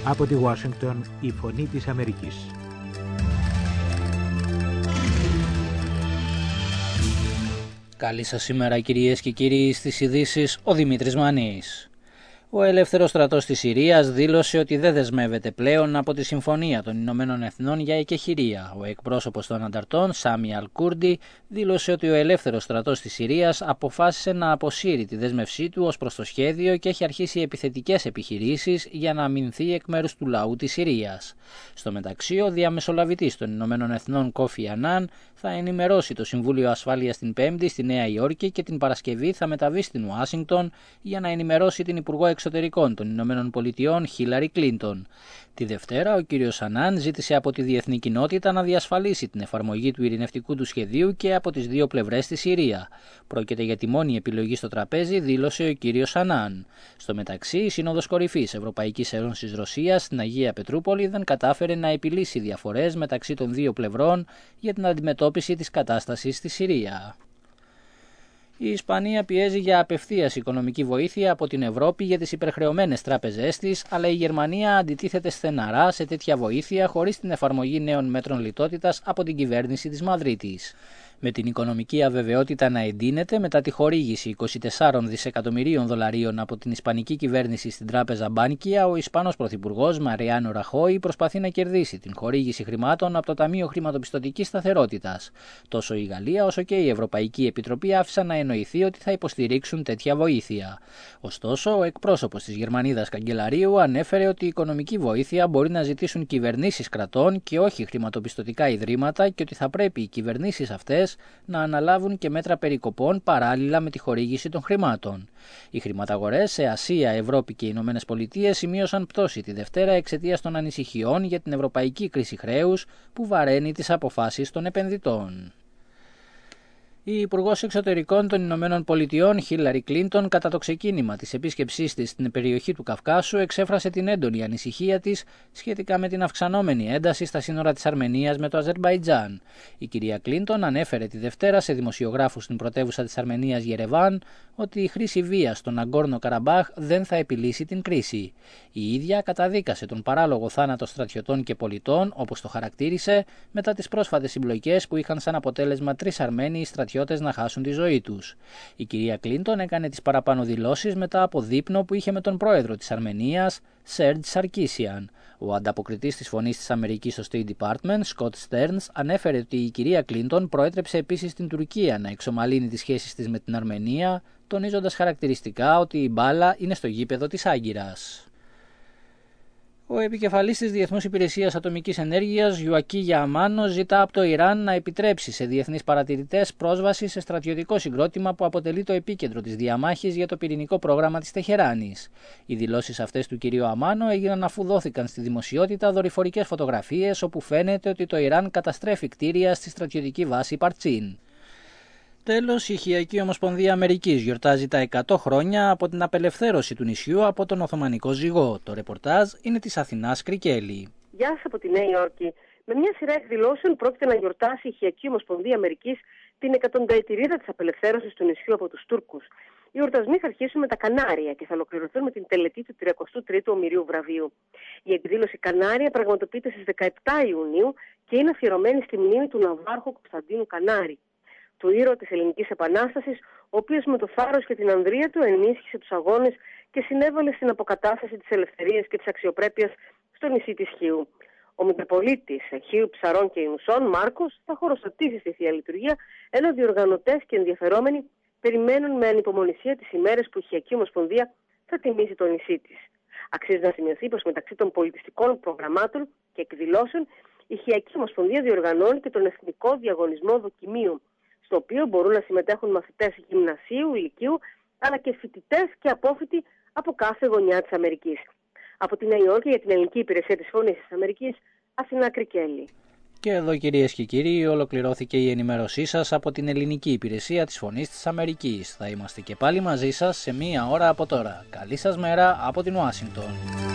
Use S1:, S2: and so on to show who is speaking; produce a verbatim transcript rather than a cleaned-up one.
S1: Από τη Ουάσιγκτον, η Φωνή της Αμερικής.
S2: Καλή σας ημέρα κυρίες και κύριοι, στις ειδήσεις ο Δημήτρης Μανής. Ο Ελεύθερος Στρατός της Συρίας δήλωσε ότι δεν δεσμεύεται πλέον από τη Συμφωνία των Ηνωμένων Εθνών για εκεχηρία. Ο εκπρόσωπος των ανταρτών, Σάμι Αλ-Κούρντι, δήλωσε ότι ο Ελεύθερος Στρατός της Συρίας αποφάσισε να αποσύρει τη δέσμευσή του ως προς το σχέδιο και έχει αρχίσει επιθετικές επιχειρήσεις για να αμυνθεί εκ μέρους του λαού της Συρίας. Στο μεταξύ, ο διαμεσολαβητής των Ηνωμένων Εθνών, Κόφι Ανάν, θα ενημερώσει το Συμβούλιο Ασφάλειας την Πέμπτη στη Νέα Υόρκη και την Παρασκευή θα μεταβεί στην Ουάσιγκτον για να ενημερώσει την Υπουργό Εξωτερικών των Ηνωμένων Πολιτειών, Χίλαρι Κλίντον. Τη Δευτέρα, ο κ. Ανάν ζήτησε από τη διεθνή κοινότητα να διασφαλίσει την εφαρμογή του ειρηνευτικού του σχεδίου και από τις δύο πλευρές στη Συρία. Πρόκειται για τη μόνη επιλογή στο τραπέζι, δήλωσε ο κ. Ανάν. Στο μεταξύ, η Σύνοδος Κορυφής Ευρωπαϊκής Ένωσης Ρωσίας στην Αγία Πετρούπολη δεν κατάφερε να επιλύσει διαφορές μεταξύ των δύο πλευρών για την αντιμετώπιση της κατάστασης στη Συρία. Η Ισπανία πιέζει για απευθείας οικονομική βοήθεια από την Ευρώπη για τις υπερχρεωμένες τράπεζές της, αλλά η Γερμανία αντιτίθεται στεναρά σε τέτοια βοήθεια χωρίς την εφαρμογή νέων μέτρων λιτότητας από την κυβέρνηση της Μαδρίτης. Με την οικονομική αβεβαιότητα να εντείνεται μετά τη χορήγηση είκοσι τεσσάρων δισεκατομμυρίων δολαρίων από την ισπανική κυβέρνηση στην τράπεζα Μπάνκια, ο Ισπανός Πρωθυπουργός Μαριάνο Ραχόι προσπαθεί να κερδίσει την χορήγηση χρημάτων από το Ταμείο Χρηματοπιστωτικής Σταθερότητας. Τόσο η Γαλλία όσο και η Ευρωπαϊκή Επιτροπή άφησαν να εννοηθεί ότι θα υποστηρίξουν τέτοια βοήθεια. Ωστόσο, ο εκπρόσωπος της Γερμανίδας Καγκελαρίου ανέφερε ότι η οικονομική βοήθεια μπορεί να ζητήσουν κυβερνήσεις κρατών και όχι χρηματοπιστωτικά ιδρύματα και ότι θα πρέπει οι κυβερνήσεις αυτές να αναλάβουν και μέτρα περικοπών παράλληλα με τη χορήγηση των χρημάτων. Οι χρηματαγορές σε Ασία, Ευρώπη και Ηνωμένες Πολιτείες σημείωσαν πτώση τη Δευτέρα εξαιτίας των ανησυχιών για την ευρωπαϊκή κρίση χρέους που βαραίνει τις αποφάσεις των επενδυτών. Η Υπουργός Εξωτερικών των Ηνωμένων Πολιτειών, Χίλαρι Κλίντον, κατά το ξεκίνημα της επίσκεψής της στην περιοχή του Καυκάσου, εξέφρασε την έντονη ανησυχία της σχετικά με την αυξανόμενη ένταση στα σύνορα της Αρμενίας με το Αζερμπαϊτζάν. Η κυρία Κλίντον ανέφερε τη Δευτέρα σε δημοσιογράφους στην πρωτεύουσα της Αρμενίας, Γερεβάν, ότι η χρήση βίας στον Ναγκόρνο Καραμπάχ δεν θα επιλύσει την κρίση. Η ίδια καταδίκασε τον παράλογο θάνατο στρατιωτών και πολιτών, όπως το χαρακτήρισε, μετά τις πρόσφατες συμπλοκές που είχαν σαν αποτέλεσμα τρεις Αρμένοι στρατιώτες να χάσουν τη ζωή τους. Η κυρία Κλίντον έκανε τις παραπάνω δηλώσεις μετά από δείπνο που είχε με τον πρόεδρο της Αρμενίας, Σέρτζ Σαρκίσιαν. Ο ανταποκριτής της Φωνής της Αμερικής στο State Department, Σκοτ Στέρνς, ανέφερε ότι η κυρία Κλίντον προέτρεψε επίσης την Τουρκία να εξομαλύνει τις σχέσεις της με την Αρμενία, τονίζοντας χαρακτηριστικά ότι η μπάλα είναι στο γήπεδο της Άγκυρας. Ο επικεφαλής της Διεθνούς Υπηρεσίας Ατομικής Ενέργειας, Γιουακίγια Αμάνο, ζητά από το Ιράν να επιτρέψει σε διεθνείς παρατηρητές πρόσβαση σε στρατιωτικό συγκρότημα που αποτελεί το επίκεντρο της διαμάχης για το πυρηνικό πρόγραμμα της Τεχεράνης. Οι δηλώσεις αυτές του κ. Αμάνο έγιναν αφού δόθηκαν στη δημοσιότητα δορυφορικές φωτογραφίες όπου φαίνεται ότι το Ιράν καταστρέφει κτίρια στη στρατιωτική βάση Παρτσίν. Τέλος, η Ιχειακή Ομοσπονδία Αμερικής γιορτάζει τα εκατό χρόνια από την απελευθέρωση του νησιού από τον Οθωμανικό ζυγό. Το ρεπορτάζ είναι της Αθηνάς Κρικέλη.
S3: Γεια σας από τη Νέα Υόρκη. Με μια σειρά εκδηλώσεων πρόκειται να γιορτάσει η Ιχειακή Ομοσπονδία Αμερικής την εκατονταετηρίδα της απελευθέρωσης του νησιού από τους Τούρκους. Οι εορτασμοί θα αρχίσουν με τα Κανάρια και θα ολοκληρωθούν με την τελετή του τριακοστού τρίτου Ομηρίου Βραβείου. Η εκδήλωση Κανάρια πραγματοποιείται στις δεκαεπτά Ιουνίου και είναι αφιερωμένη στη μνήμη του ναυάρχου Κωνσταντίνου Κανάρη, του ήρωα της Ελληνικής Επανάστασης, ο οποίος με το θάρρος και την ανδρεία του ενίσχυσε τους αγώνες και συνέβαλε στην αποκατάσταση της ελευθερίας και της αξιοπρέπειας στο νησί της Χίου. Ο Μητροπολίτης Χίου, Ψαρών και Ινουσών, Μάρκος, θα χωροστατήσει στη Θεία Λειτουργία, ενώ διοργανωτές και ενδιαφερόμενοι περιμένουν με ανυπομονησία τις ημέρες που η Ιχειακή Ομοσπονδία θα τιμήσει το νησί της. Αξίζει να σημειωθεί πως μεταξύ των πολιτιστικών προγραμμάτων και εκδηλώσεων, η Ιχειακή Ομοσπονδία διοργανώνει και τον Εθνικό Διαγωνισμό Δοκιμίου, στο οποίο μπορούν να συμμετέχουν μαθητές γυμνασίου, ηλικίου, αλλά και φοιτητές και απόφοιτοι από κάθε γωνιά της Αμερικής. Από τη Νέα Υόρκη για την Ελληνική Υπηρεσία της Φωνής της Αμερικής, Αθηνά Κρικέλη.
S2: Και εδώ, κυρίες και κύριοι, ολοκληρώθηκε η ενημέρωσή σας από την Ελληνική Υπηρεσία της Φωνής της Αμερικής. Θα είμαστε και πάλι μαζί σας σε μία ώρα από τώρα. Καλή σας μέρα από την Ουάσιγκτον.